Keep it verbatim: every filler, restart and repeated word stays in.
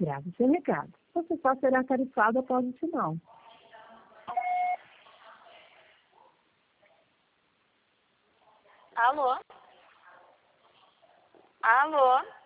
grave seu recado. Você só será tarifado após o sinal. Alô? Alô?